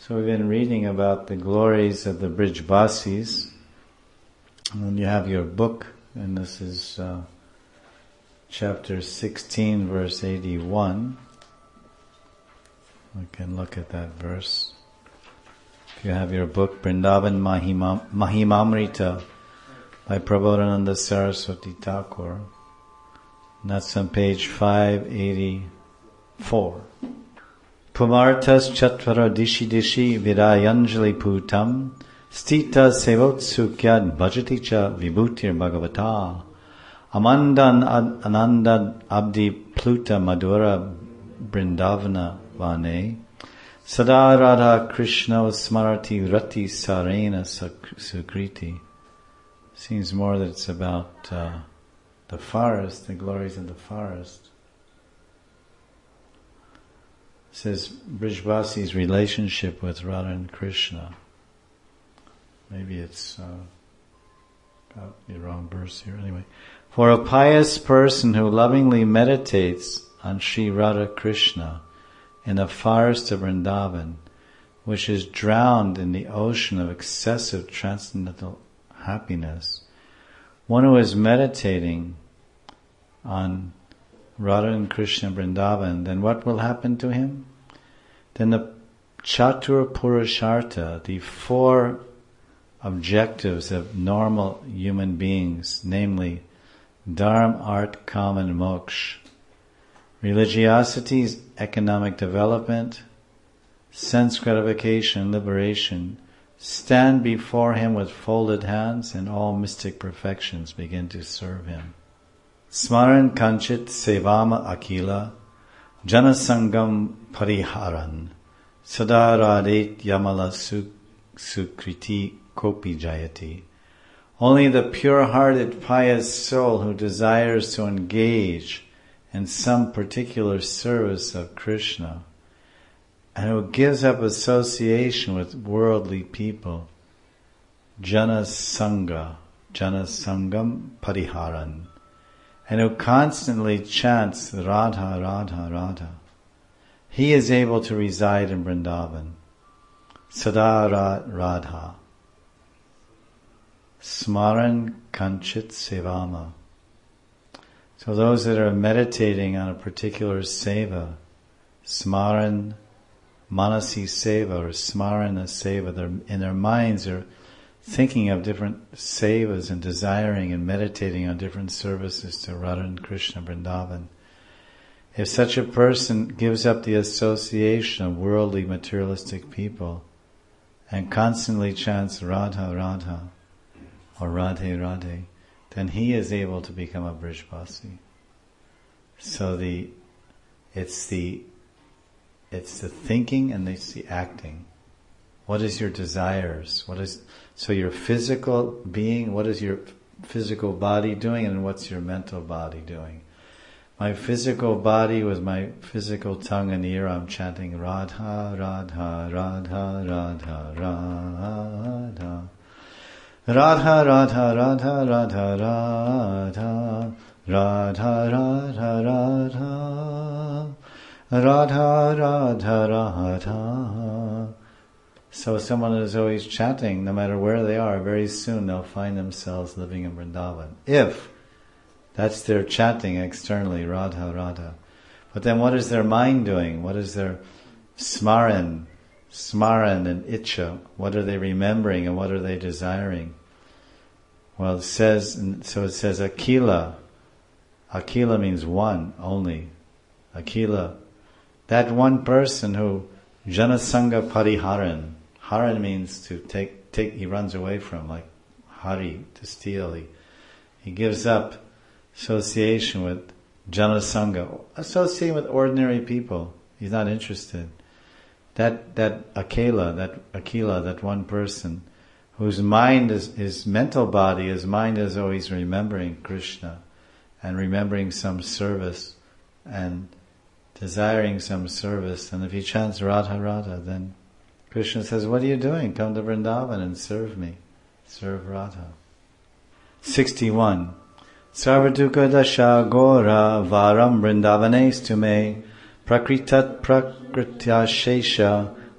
So we've been reading about the glories of the Brijbasis. And you have your book, and this is chapter 16, verse 81. We can look at that verse. If you have your book, Vrindavan Mahimamrita by Prabodhananda Saraswati Thakur. And that's on page 584. Pumartas chatvara dishi dishi virayanjali putam stita sevotsukyad bhajati cha vibhutir bhagavata amandan anandad abdi pluta madhura brindavana vane sada radha krishna smarati rati sarena sukriti. Seems more that it's about the forest, the glories of the forest. It says Brijbasi's relationship with Radha and Krishna. Maybe it's got the wrong verse here. Anyway, for a pious person who lovingly meditates on Sri Radha Krishna in the forest of Vrindavan, which is drowned in the ocean of excessive transcendental happiness, one who is meditating on Radha and Krishna Vrindavan, then what will happen to him? Then the Chatur Purushartha, the four objectives of normal human beings, namely Dharma, Art, Kama, and Moksha, religiosity, economic development, sense gratification, liberation, stand before him with folded hands, and all mystic perfections begin to serve him. Smaran kanchit sevama akila janasangam pariharan sadaradet yamala sukriti kopi jayati. Only the pure-hearted pious soul who desires to engage in some particular service of Krishna and who gives up association with worldly people, janasangam pariharan, and who constantly chants Radha, Radha, Radha, he is able to reside in Vrindavan. Sada Radha. Smaran Kanchit Sevama. So those that are meditating on a particular seva, Smaran Manasi Seva, or Smarana Seva, in their minds are thinking of different sevas and desiring and meditating on different services to Radha and Krishna Vrindavan. If such a person gives up the association of worldly materialistic people and constantly chants Radha Radha or Radhe Radhe, then he is able to become a Brijbasi. So it's the thinking and it's the acting. What is your desires? So your physical being, what is your physical body doing, and what's your mental body doing? My physical body, with my physical tongue and ear, I'm chanting Radha, Radha, Radha, Radha, Radha. Radha, Radha, Radha, Radha, Radha, Radha, Radha, Radha, Radha, Radha. So someone is always chanting, no matter where they are, very soon they'll find themselves living in Vrindavan. If that's their chanting externally, Radha, Radha. But then what is their mind doing? What is their smaran and itcha? What are they remembering and what are they desiring? Well, it says Akila. Akila means one only. Akila. That one person who Janasanga Pariharan. Haran means to take, he runs away from, like Hari, to steal. He gives up association with Janasanga, associating with ordinary people. He's not interested. That Akela, that one person, whose mind his mental body, his mind is always remembering Krishna and remembering some service and desiring some service. And if he chants Radha Radha, then Krishna says, what are you doing? Come to Vrindavan and serve me. Serve Radha. 61. Sarvaduka dasha gora varam Vrindavanes tume prakritat prakritya shesha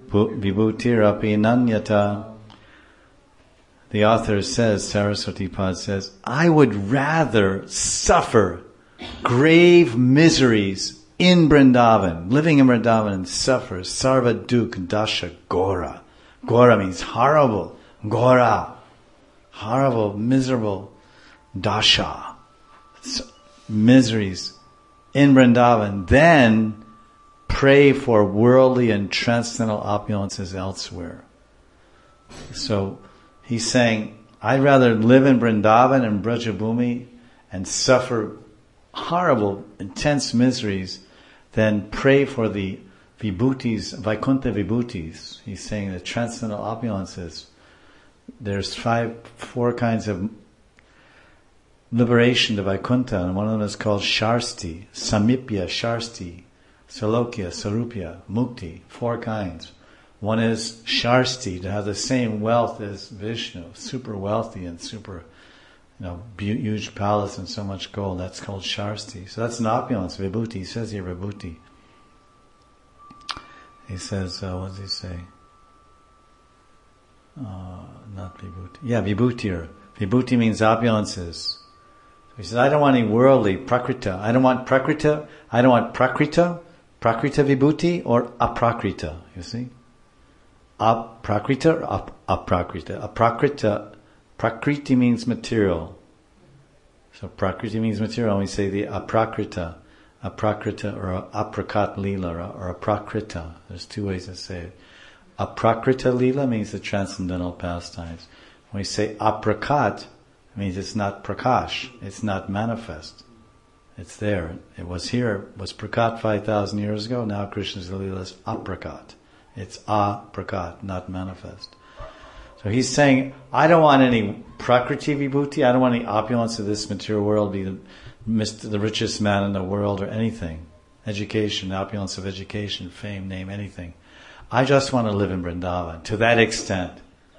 vibhutirapi nanyata. The author says, Saraswati Pad says, I would rather suffer grave miseries in Vrindavan, living in Vrindavan and suffer sarva duk dasha gora. Gora means horrible. Gora. Horrible, miserable. Dasha. Miseries in Vrindavan. Then pray for worldly and transcendental opulences elsewhere. So he's saying, I'd rather live in Vrindavan and Brajabhumi and suffer horrible, intense miseries than pray for the vibhutis, Vaikuntha vibhutis. He's saying the transcendental opulences. There's 4 kinds of liberation to Vaikuntha, and one of them is called Sharsti, Samipya, Sharsti, Salokya, Sarupya, Mukti, 4 kinds. One is Sharsti, to have the same wealth as Vishnu, super wealthy and super, huge palace and so much gold. That's called Sharsti. So that's an opulence, Vibhuti. He says here Vibhuti. He says, what does he say? Not Vibhuti. Yeah, Vibhutir. Vibhuti means opulences. He says, I don't want any worldly, prakrita. I don't want prakrita vibhuti or aprakrita, you see? Aprakrita or aprakrita. Prakriti means material. So prakriti means material, and we say the aprakrita or aprakat lila or aprakrita. There's 2 ways to say it. Aprakrita lila means the transcendental pastimes. When we say aprakat, it means it's not prakash, it's not manifest. It's there. It was here, it was prakat 5,000 years ago, now Krishna's lila is aprakat. It's aprakat, not manifest. So he's saying, I don't want any prakriti vibhuti, I don't want any opulence of this material world, be the richest man in the world or anything. Education, opulence of education, fame, name, anything. I just want to live in Vrindavan, to that extent.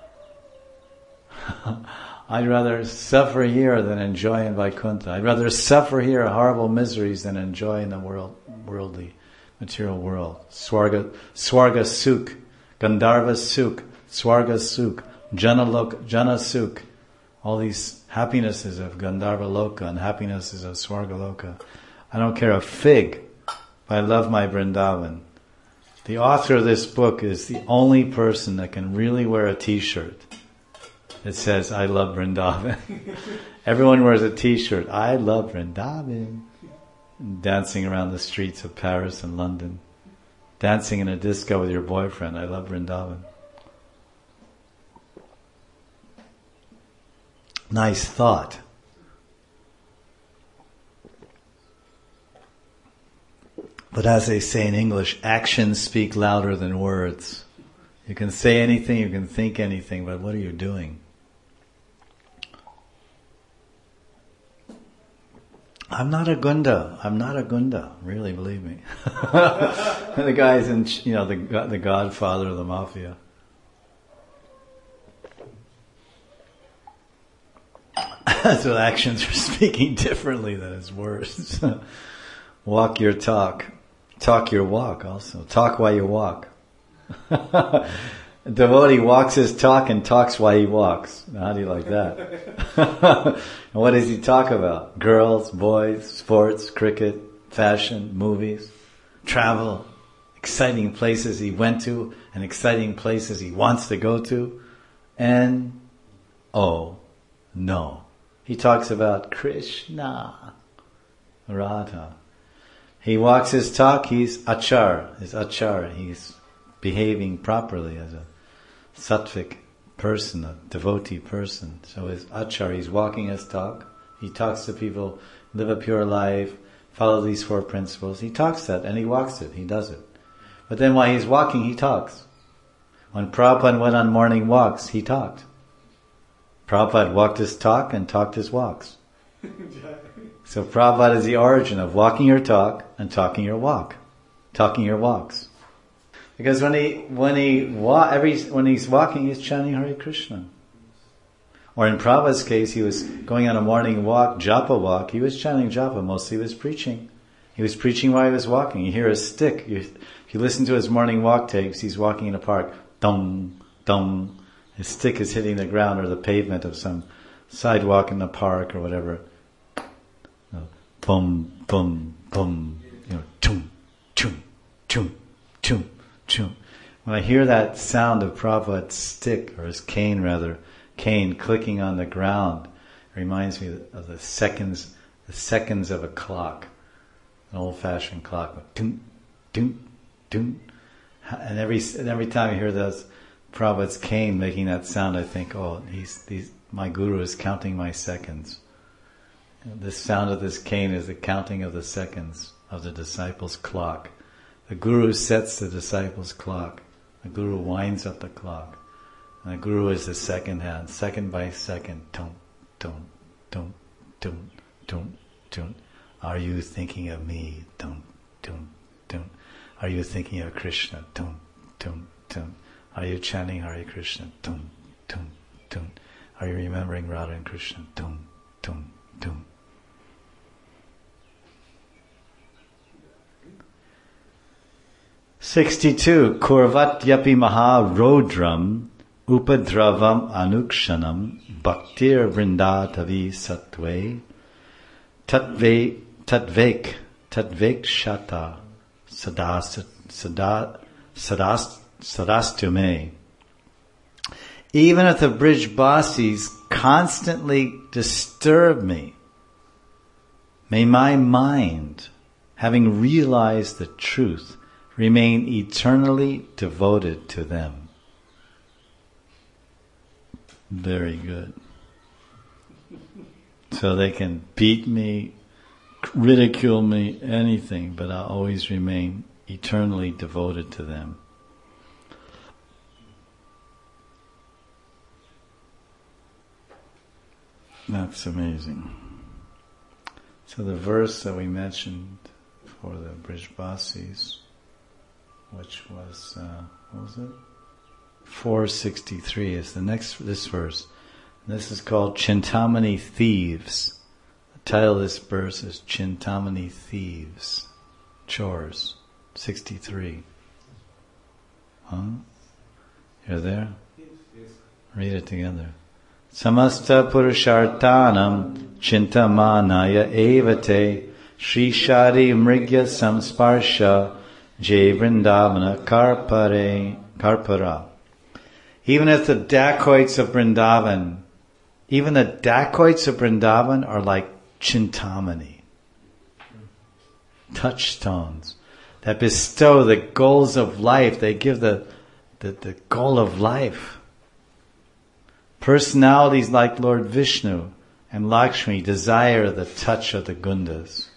I'd rather suffer here than enjoy in Vaikuntha. I'd rather suffer here horrible miseries than enjoy in the worldly, material world. Swarga Sukh, Gandharva Sukh, Swarga Sukh, Jana Sukh. All these happinesses of Gandharva Loka and happinesses of Swarga Loka. I don't care a fig, but I love my Vrindavan. The author of this book is the only person that can really wear a t-shirt that says, I love Vrindavan. Everyone wears a t-shirt, I love Vrindavan. Dancing around the streets of Paris and London. Dancing in a disco with your boyfriend, I love Vrindavan. Nice thought. But as they say in English, actions speak louder than words. You can say anything, you can think anything, but what are you doing? I'm not a gunda, really, believe me. The guy's the godfather of the mafia. So actions are speaking differently than his words. Walk your talk. Talk your walk also. Talk while you walk. A devotee walks his talk and talks while he walks. Now, how do you like that? And what does he talk about? Girls, boys, sports, cricket, fashion, movies, travel, exciting places he went to and exciting places he wants to go to. And, oh, no. He talks about Krishna, Radha. He walks his talk, he's achar. He's behaving properly as a sattvic person, a devotee person. So his achar, he's walking his talk. He talks to people, live a pure life, follow these 4 principles. He talks that and he walks it, he does it. But then while he's walking, he talks. When Prabhupada went on morning walks, he talked. Prabhupada walked his talk and talked his walks. So Prabhupada is the origin of walking your talk and talking your walk. Talking your walks. Because when he's walking, he's chanting Hare Krishna. Or in Prabhupada's case, he was going on a morning walk, japa walk, he was chanting japa, mostly he was preaching. He was preaching while he was walking. You hear a stick. If you listen to his morning walk tapes, he's walking in a park. Dum, dum. His stick is hitting the ground or the pavement of some sidewalk in the park or whatever. Boom, boom, boom. Chum, chum, chum, chum, chum. When I hear that sound of Prabhupada's stick, or his cane rather, clicking on the ground, it reminds me of the seconds of a clock, an old-fashioned clock. Dun, dun, dun. And every time I hear those Prabhupada's cane making that sound, I think, my guru is counting my seconds. The sound of this cane is the counting of the seconds of the disciple's clock. The guru sets the disciple's clock. The guru winds up the clock. And the guru is the second hand, second by second. Tum, tum, tum, tum, tum, tum. Are you thinking of me? Tum, tum, tum. Are you thinking of Krishna? Tum, tum, tum. Are you chanting Hare Krishna? Tum, tum, tum. Are you remembering Radha and Krishna? Tum, tum, tum. 62. Kurvatyapi maharodram upadravam anukshanam bhaktir vrindatavi satve tatvek shata sadastume. Even if the Brijbasis constantly disturb me, may my mind, having realized the truth, remain eternally devoted to them. Very good. So they can beat me, ridicule me, anything, but I'll always remain eternally devoted to them. That's amazing. So the verse that we mentioned for the Brijbasis, which was, what was it? 463 is this verse. This is called Chintamani Thieves. The title of this verse is Chintamani Thieves. Chores. 63. Huh? You're there? Read it together. Samasta Purushartanam Chintamanaya Evate Shri Shadi Mrigya Samsparsha Jai Vrindavana Karpara. Even if the dacoits of Vrindavan, are like Chintamani, touchstones that bestow the goals of life. They give the goal of life. Personalities like Lord Vishnu and Lakshmi desire the touch of the Gundas.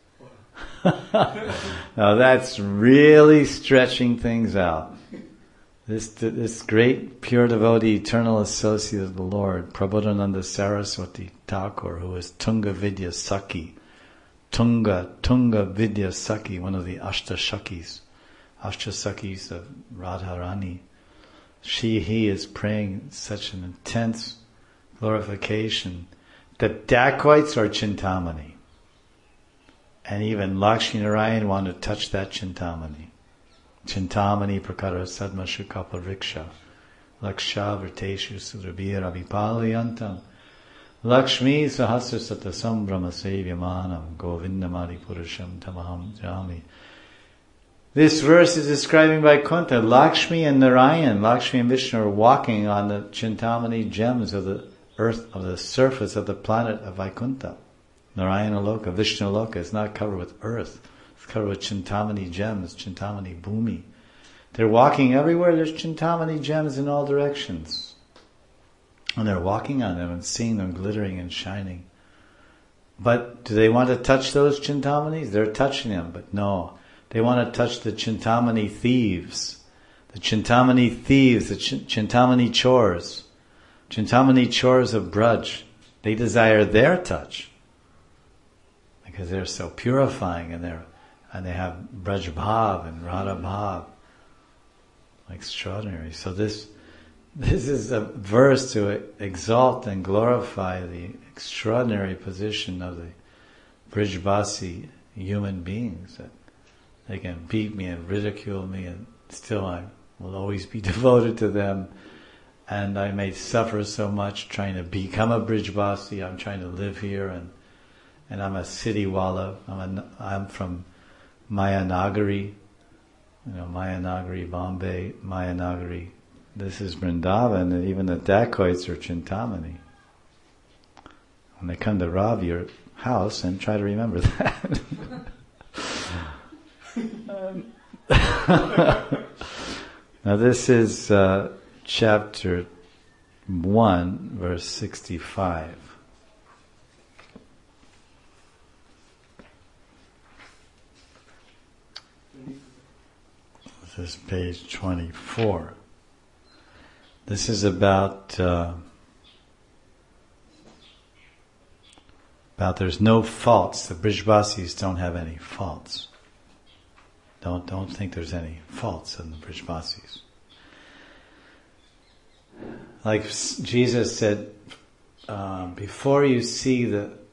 Now that's really stretching things out. This great pure devotee, eternal associate of the Lord, Prabodhananda Saraswati Thakur, who is Tunga Vidya Saki, Tunga Vidya Saki, one of the Ashtasakis of Radharani. He is praying such an intense glorification. The dacoits are Chintamani. And even Lakshmi Narayan want to touch that Chintamani. Chintamani prakara sadma shukapa riksha laksha vrteshu sudrabhir abhipalayantam Lakshmi sahasra satasam brahma sevyamanam govindamadi purusham tamaham jami. This verse is describing Vaikuntha. Lakshmi and Narayan, Lakshmi and Vishnu are walking on the Chintamani gems of the earth, of the surface of the planet of Vaikuntha. Narayana Loka, Vishnu Loka is not covered with earth. It's covered with Chintamani gems, Chintamani Bhumi. They're walking everywhere. There's Chintamani gems in all directions. And they're walking on them and seeing them glittering and shining. But do they want to touch those Chintamanis? They're touching them, but no. They want to touch the Chintamani thieves. The Chintamani thieves, the Chintamani chores. Chintamani chores of Braj. They desire their touch. Because they're so purifying and they have Braj Bhav and Radha Bhav. Extraordinary. So this is a verse to exalt and glorify the extraordinary position of the Brijbasi human beings that they can beat me and ridicule me, and still I will always be devoted to them. And I may suffer so much trying to become a Brijbasi. I'm trying to live here, and I'm a city walla. I'm from Mayanagari, Mayanagari, Bombay, Mayanagari. This is Vrindavan, and even the dacoits are Chintamani. When they come to rob your house, and try to remember that. Now this is chapter 1, verse 65. This is page 24. This is about there's no faults. The Brijbasis don't have any faults. Don't think there's any faults in the Brijbasis. Like Jesus said, before you see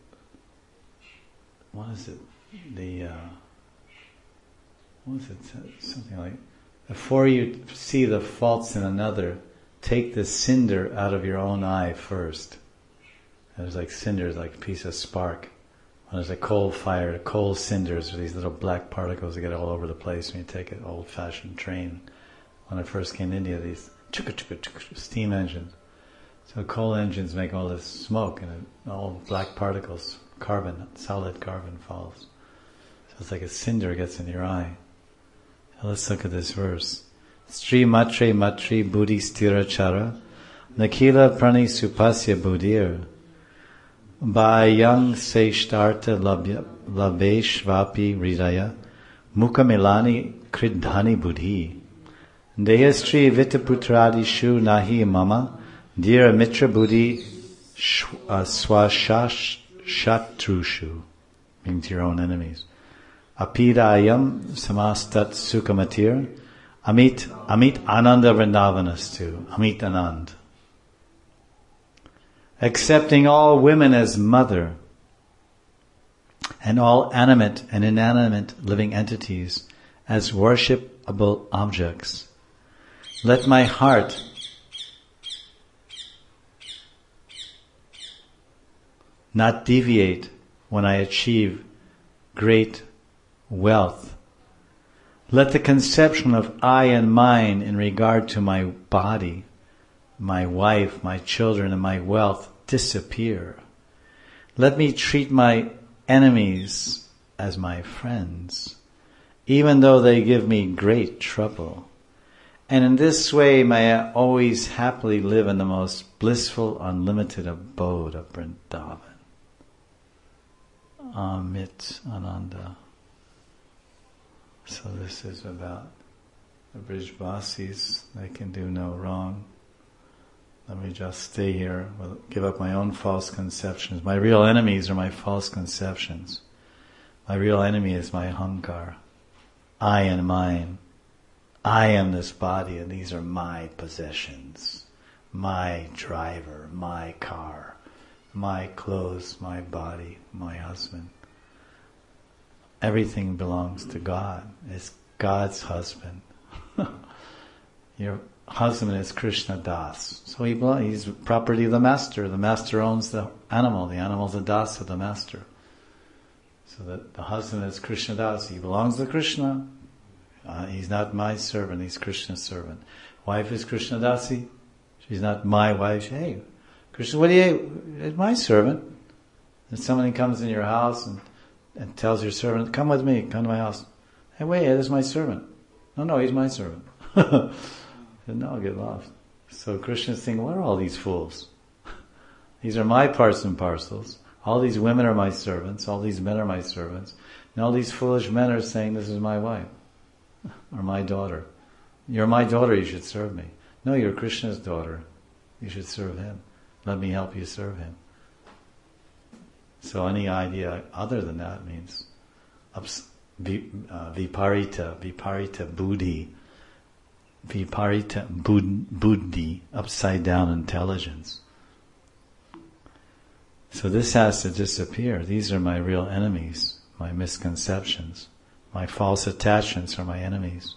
something like, before you see the faults in another, take the cinder out of your own eye first. There's like cinders, like a piece of spark. When there's a coal fire, coal cinders are these little black particles that get all over the place when you take an old-fashioned train. When I first came to India, these steam engines. So coal engines make all this smoke, and all black particles, carbon, solid carbon falls. So it's like a cinder gets in your eye. So let's look at this verse. Sri matre matri buddhi stira chara nakila prani supasya buddhir Bhayang seshtarta labesh vapi hridaya mukamilani kridhani buddhi deyastri vitaputradi nahi mama dira mitra buddhi swashatrushu, meaning to your own enemies. Apidayam samastat sukamatir amit ananda vrindavanastu, amit anand. Accepting all women as mother, and all animate and inanimate living entities as worshipable objects. Let my heart not deviate when I achieve great wealth. Let the conception of I and mine in regard to my body, my wife, my children, and my wealth disappear. Let me treat my enemies as my friends, even though they give me great trouble. And in this way may I always happily live in the most blissful, unlimited abode of Vrindavan. Amit Ananda. So this is about the Brijbasis. They can do no wrong. Let me just stay here, give up my own false conceptions. My real enemies are my false conceptions. My real enemy is my ahankar. I and mine. I am this body and these are my possessions. My driver, my car, my clothes, my body, my husband. Everything belongs to God. It's God's husband. Your husband is Krishna Das. So he's property of the master. The master owns the animal is the das of the master. So that the husband is Krishna Das. He belongs to Krishna. He's not my servant, he's Krishna's servant. Wife is Krishna Dasi. She's not my wife. Hey, Krishna, it's my servant. If somebody comes in your house and tells your servant, come with me, come to my house. Hey, wait, this is my servant. No, he's my servant. No, get lost. So Krishna's thinking, what are all these fools? These are my parts and parcels. All these women are my servants. All these men are my servants. And all these foolish men are saying, this is my wife. Or my daughter. You're my daughter, you should serve me. No, you're Krishna's daughter. You should serve him. Let me help you serve him. So any idea other than that means viparita buddhi. Viparita buddhi, upside down intelligence. So this has to disappear. These are my real enemies. my misconceptions. My false attachments are my enemies.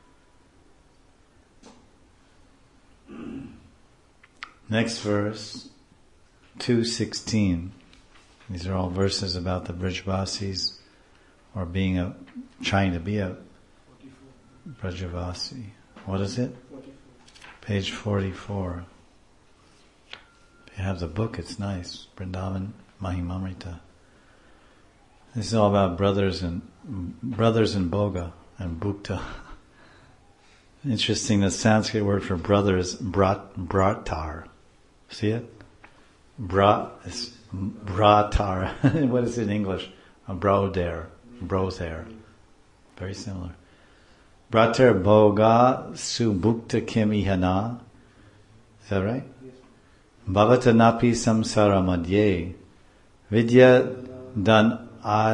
Next verse, 2:16. These are all verses about the Brijvasis, or trying to be a Brajavasi. What is it? 44. Page 44. If you have the book, it's nice. Vrindavan Mahimamrita. This is all about brothers and Bhoga and Bhukta. Interesting, the Sanskrit word for brother is bratar. See it? Is bratar. What is it in English? Brother. Very similar. Bratar Bhoga Subhukta Kimihana. Is that right? Bhavata Napi Samsara Madhye Vidya Dan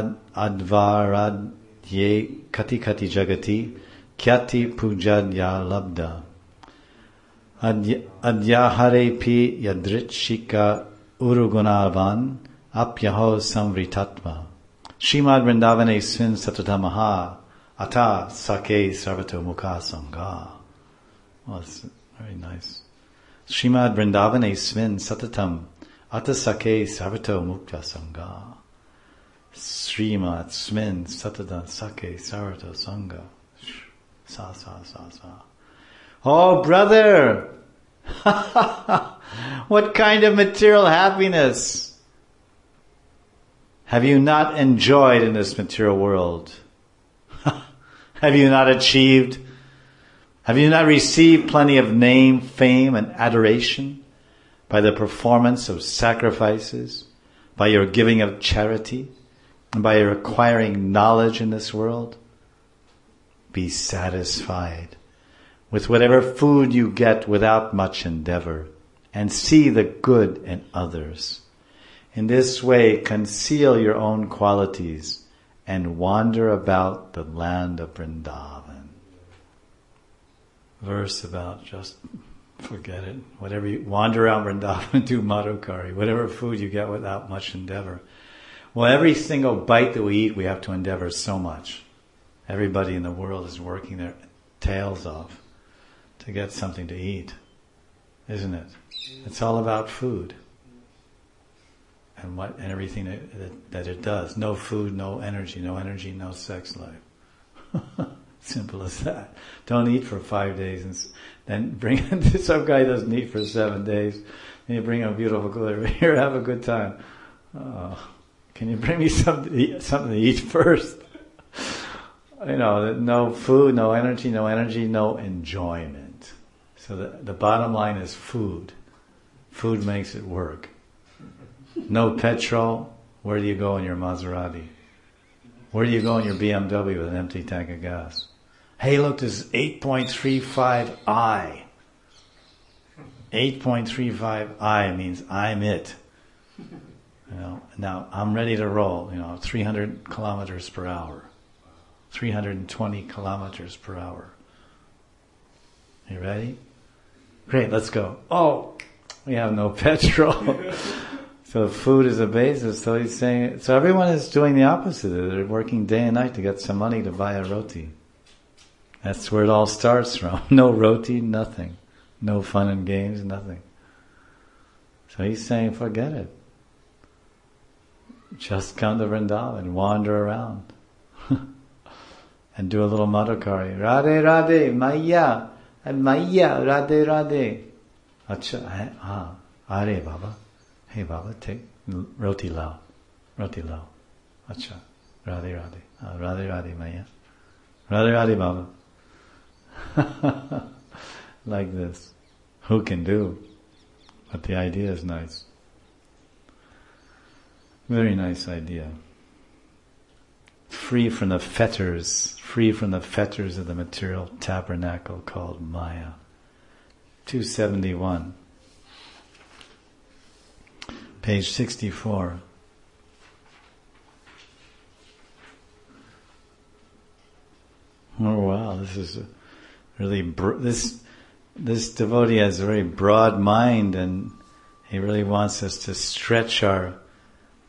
Advaradye Kati Kati Jagati Kyati Pujadya Labda Adyaharepi Yadritshika Urugunavan Apyaho Samvritatma Shrimad Vrindavane Svin Satatamaha Ata Sake Sarvato Mukha Sangha. Oh, that's very nice. Shrimad Vrindavane Svin Satatam Ata Sake Sarvato Mukha Sangha. Srimad Svin Satatam Sake Sarvato Sangha. Sa. Oh, brother! What kind of material happiness have you not enjoyed in this material world? Have you not achieved? Have you not received plenty of name, fame, and adoration by the performance of sacrifices, by your giving of charity, and by your acquiring knowledge in this world? Be satisfied with whatever food you get without much endeavor, and see the good in others. In this way, conceal your own qualities and wander about the land of Vrindavan. Verse about just forget it. Whatever you wander around Vrindavan, do Madhukari. Whatever food you get without much endeavor. Well, every single bite that we eat, we have to endeavor so much. Everybody in the world is working their tails off to get something to eat, isn't it? It's all about food and everything that it does. No food, no energy, no sex life. Simple as that. Don't eat for 5 days and then bring some guy doesn't eat for 7 days, and you bring him a beautiful girl. Here, have a good time. Can you bring me something to eat first? No food, no energy, no enjoyment. So the bottom line is food. Food makes it work. No petrol, where do you go in your Maserati? Where do you go in your BMW with an empty tank of gas? Hey, look, this is 8.35i. 8.35i means I'm it. Now I'm ready to roll, 300 kilometers per hour. 320 kilometers per hour. You ready? Great, let's go. Oh, we have no petrol. So food is a basis. So he's saying, so everyone is doing the opposite. They're working day and night to get some money to buy a roti. That's where it all starts from. No roti, nothing. No fun and games, nothing. So he's saying, forget it. Just come to Vrindavan, wander around. And do a little Madhukari. Radhe Radhe, Maya, Radhe Radhe. Acha, Are Baba. Hey Baba, take roti lao. Acha, Radhe Radhe. Radhe Radhe, Maya. Radhe Radhe, Baba. Like this. Who can do? But the idea is nice. Very nice idea. Free from the fetters of the material tabernacle called Maya. 271. Page 64. Oh wow, this is really this devotee has a very broad mind, and he really wants us to stretch our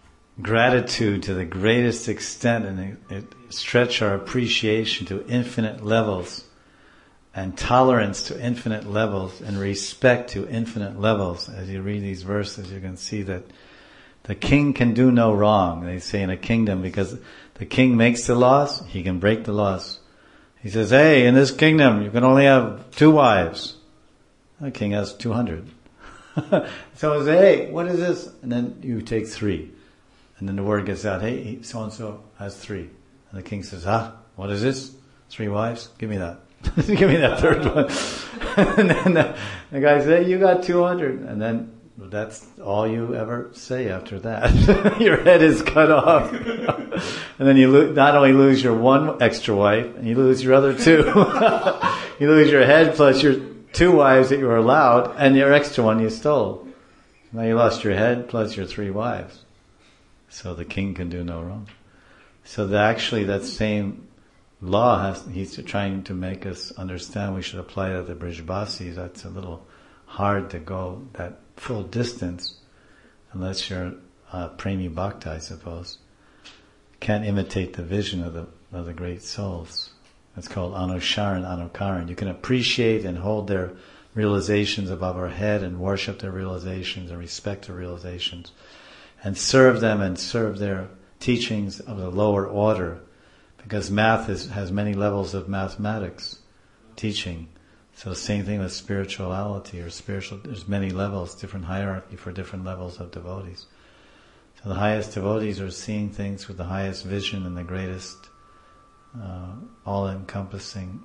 gratitude to the greatest extent, and it stretch our appreciation to infinite levels, and tolerance to infinite levels, and respect to infinite levels. As you read these verses, you can see that the king can do no wrong, they say in a kingdom, because the king makes the laws, he can break the laws. He says, hey, in this kingdom, you can only have 2 wives. The king has 200. So he says, hey, what is this? And then you take 3. And then the word gets out, hey, so-and-so has 3. And the king says, what is this? 3 wives? Give me that. Give me that 3rd one. And then the guy says, hey, you got 200. And then that's all you ever say after that. Your head is cut off. And then you not only lose your 1 extra wife, and you lose your other 2. You lose your head plus your 2 wives that you were allowed, and your extra one you stole. Now you lost your head plus your 3 wives. So the king can do no wrong. So that same law he's trying to make us understand we should apply that to Brijbasis. That's a little hard to go that full distance unless you're Premi Bhakta, I suppose. Can't imitate the vision of the great souls. It's called Anusharan, Anukaran. You can appreciate and hold their realizations above our head and worship their realizations and respect their realizations and serve them and serve their teachings of the lower order, because math has many levels of mathematics teaching. So the same thing with spirituality or spiritual, there's many levels, different hierarchy for different levels of devotees. So the highest devotees are seeing things with the highest vision and the greatest all-encompassing,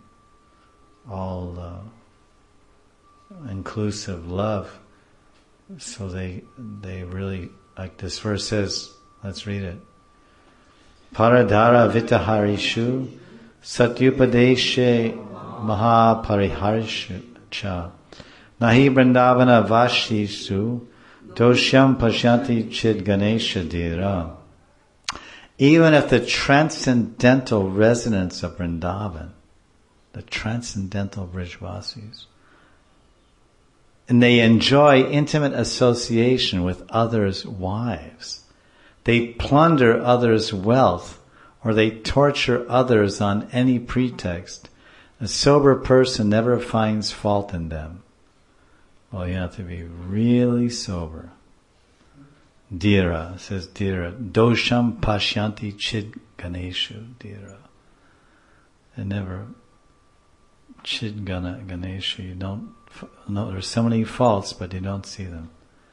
all-inclusive love. So they really, like this verse says, let's read it. Paradhara vitaharishu satyupadeshe mahapariharshu cha nahi brindavana vashisu doshyam pashyanti chid ganesha dira. Even if the transcendental residents of Vrindavan, the transcendental Brijvasis, and they enjoy intimate association with others' wives, they plunder others' wealth, or they torture others on any pretext, a sober person never finds fault in them. Well, you have to be really sober. Dhira, says Dhira, dosham pashyanti chid ganeshu, Dhira. They never, chid ganeshu, you don't know, there's so many faults, but you don't see them.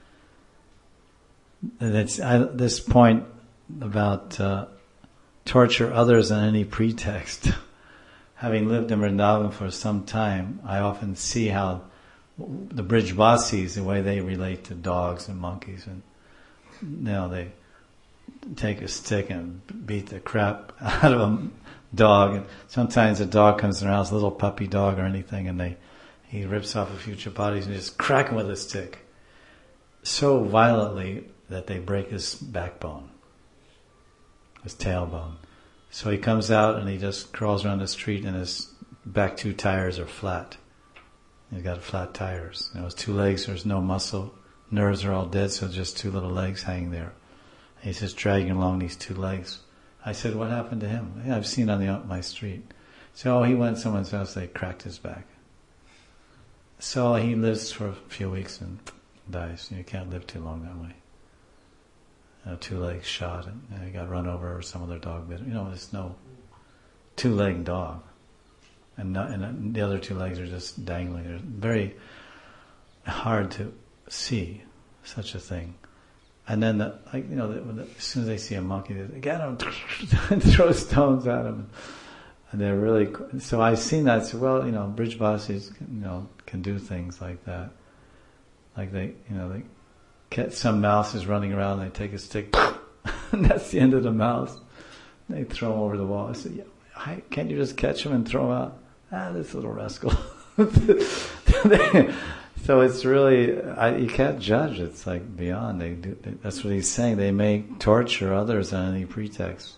That's this point about torture others on any pretext. Having lived in Vrindavan for some time, I often see how the Brijvasis, the way they relate to dogs and monkeys, and they take a stick and beat the crap out of a dog. And sometimes a dog comes around, it's a little puppy dog or anything, and he rips off a few chapatis and just crack him with a stick so violently that they break his backbone, his tailbone. So he comes out and he just crawls around the street and his back 2 tires are flat. He's got flat tires. His 2 legs, there's no muscle. Nerves are all dead, so just 2 little legs hanging there. And he's just dragging along these 2 legs. I said, what happened to him? Yeah, I've seen on my street. So he went to someone's house, they cracked his back. So he lives for a few weeks and dies. You can't live too long that way. 2 legs shot, and he got run over, or some other dog bit. There's no 2-legged dog, and the other 2 legs are just dangling. They're very hard to see such a thing. And then, as soon as they see a monkey, they get him and throw stones at him. And they're really. So I've seen that. So Brijvasis, can do things like that. Like they catch some mouse is running around, they take a stick, and that's the end of the mouse. They throw him over the wall. I said, can't you just catch him and throw him out? This little rascal. So it's really, you can't judge. It's like beyond. That's what he's saying. They may torture others on any pretext.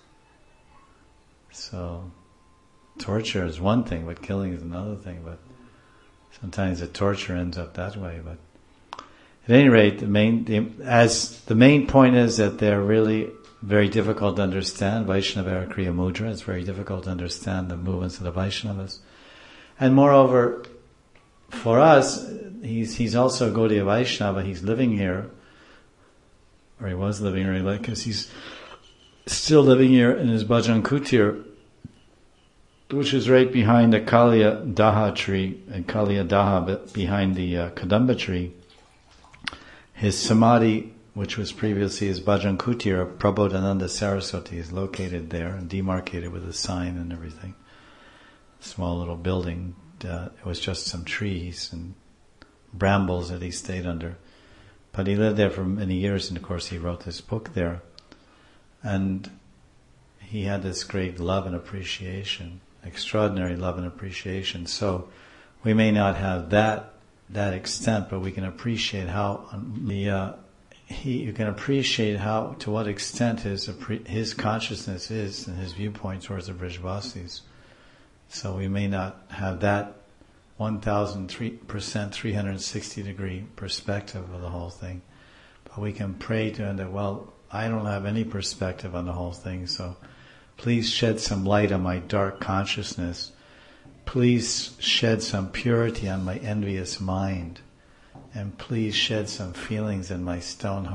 So torture is one thing, but killing is another thing. But sometimes the torture ends up that way. But at any rate, the main point is that they're really very difficult to understand. Vaishnava Kriya Mudra, it's very difficult to understand the movements of the Vaishnavas. And moreover, for us, he's also Gaudiya Vaishnava, he's living here, or he was living here, because he's still living here in his Bhajan Kutir, which is right behind the Kaliya Daha tree, and Kaliya Daha behind the Kadamba tree. His Samadhi, which was previously his Bhajan Kutir, Prabodhananda Saraswati, is located there and demarcated with a sign and everything. Small little building. It was just some trees and brambles that he stayed under. But he lived there for many years, and of course he wrote this book there. And he had this great love and appreciation, extraordinary love and appreciation. So we may not have that extent, but we can appreciate how you can appreciate how, to what extent his consciousness is and his viewpoint towards the Brijvasis. So we may not have that 1,000% 360 degree perspective of the whole thing, but we can pray to him that, well, I don't have any perspective on the whole thing, so please shed some light on my dark consciousness. Please shed some purity on my envious mind. And please shed some feelings in my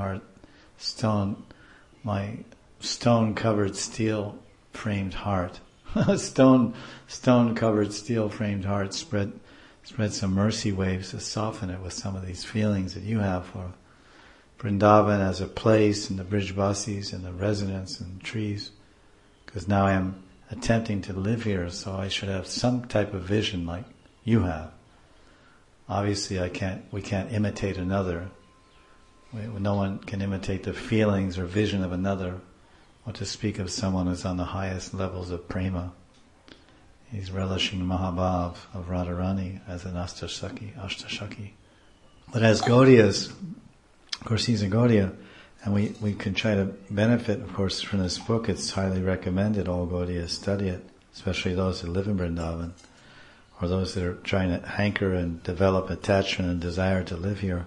my stone-covered steel-framed heart. Stone-covered steel-framed heart. Spread some mercy waves to soften it with some of these feelings that you have for Vrindavan as a place, and the Brijvasis and the residents and trees. Because now I am attempting to live here, so I should have some type of vision like you have. Obviously, we can't imitate another. No one can imitate the feelings or vision of another, or to speak of someone who's on the highest levels of prema. He's relishing Mahabhav of Radharani as an Ashtashaki. But as Gaudiyas, of course he's a Gaudiya, and we can try to benefit, of course, from this book. It's highly recommended all Gaudiyas study it, especially those that live in Vrindavan, or those that are trying to hanker and develop attachment and desire to live here.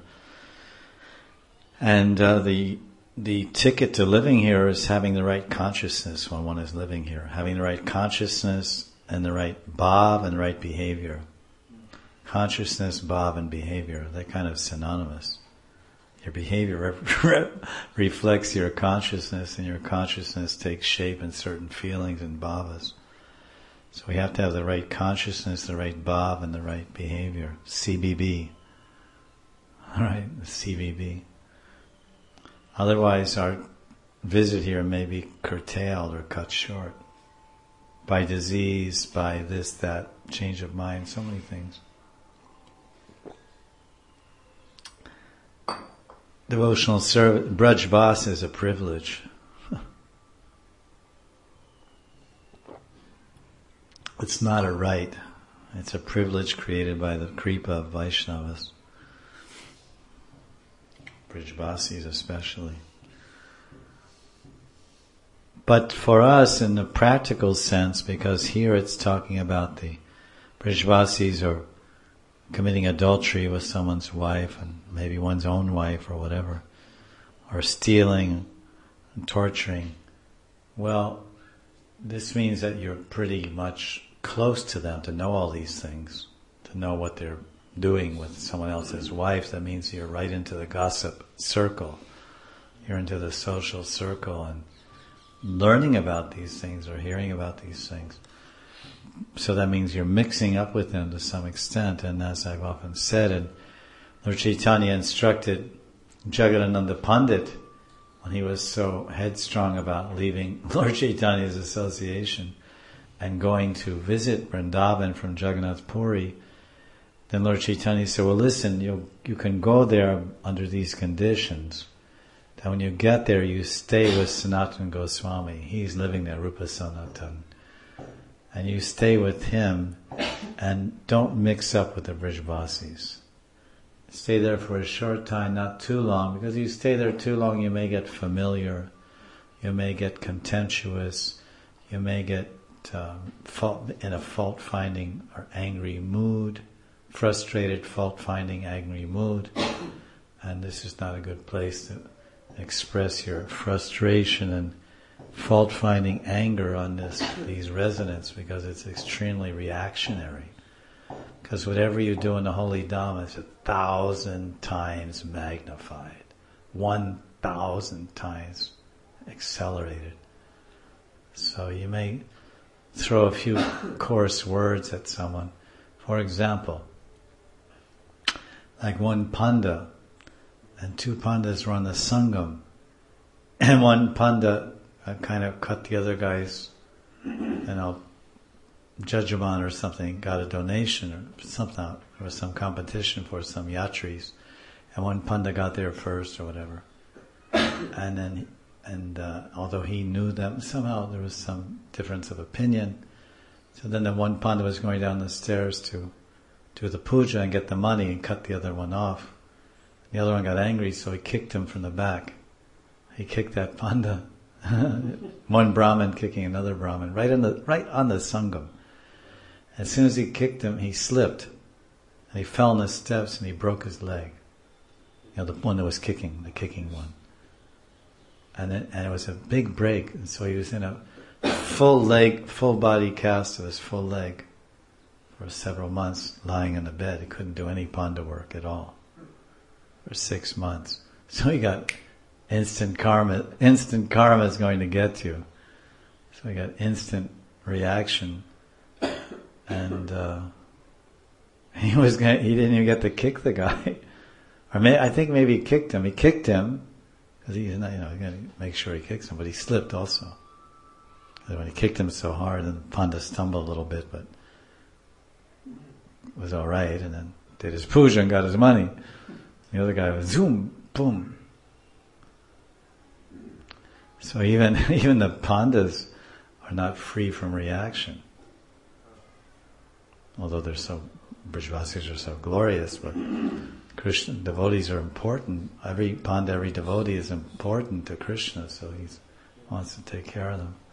And the ticket to living here is having the right consciousness when one is living here. Having the right consciousness and the right bhav and the right behavior. Consciousness, bhav, and behavior, they're kind of synonymous. Your behavior reflects your consciousness, and your consciousness takes shape in certain feelings and bhavas. So we have to have the right consciousness, the right bhav, and the right behavior. CBB. Alright, the CBB. Otherwise our visit here may be curtailed or cut short by disease, by this, that, change of mind, so many things. Devotional service, Braj Vas is a privilege. It's not a right. It's a privilege created by the Kripa of Vaishnavas. Brijvasis especially. But for us, in the practical sense, because here it's talking about the Brijvasis are committing adultery with someone's wife, and maybe one's own wife or whatever, or stealing and torturing. Well, this means that you're pretty much close to them to know all these things, to know what they're doing with someone else's wife. That means you're right into the gossip circle. You're into the social circle and learning about these things or hearing about these things. So that means you're mixing up with them to some extent. And as I've often said, and Lord Chaitanya instructed Jagadananda Pandit when he was so headstrong about leaving Lord Chaitanya's association and going to visit Vrindavan from Jagannath Puri. Then Lord Chaitanya said, well, listen, you can go there under these conditions. That when you get there, you stay with Sanatana Goswami. He's living there, Rupa Sanatana. And you stay with him and don't mix up with the Brijvasis. Stay there for a short time, not too long, because you stay there too long, you may get familiar, you may get contemptuous, you may get in a fault-finding or angry mood, frustrated, fault-finding, angry mood, and this is not a good place to express your frustration fault-finding anger on these resonants because it's extremely reactionary. Because whatever you do in the Holy Dhamma is 1,000 times magnified, 1,000 times accelerated. So you may throw a few coarse words at someone. For example, like one panda and two pandas were on the Sangam, and one panda kind of cut the other guy's, judgment or something, got a donation or something. There was some competition for some yatris, and one panda got there first or whatever. And although he knew them, somehow there was some difference of opinion. So then the one panda was going down the stairs to do the puja and get the money and cut the other one off. The other one got angry, so he kicked him from the back. He kicked that panda. One Brahmin kicking another Brahmin, right on the Sangam. As soon as he kicked him, he slipped. And he fell on the steps and he broke his leg. The one that was kicking, the kicking one. And it was a big break, and so he was in a full body cast of his full leg for several months, lying in the bed. He couldn't do any panda work at all for 6 months. So he got instant karma. Instant karma is going to get you. So he got instant reaction, and he didn't even get to kick the guy, or I think maybe he kicked him. He kicked him. Because he's not, you got to make sure he kicks him, but he slipped also. And when he kicked him so hard, then Panda stumbled a little bit, but was all right, and then did his puja and got his money. The other guy was zoom, boom. So even the pandas are not free from reaction. Although they're so, Brajvasis are so glorious, but Krishna devotees are important. Every panda, every devotee is important to Krishna, so he wants to take care of them.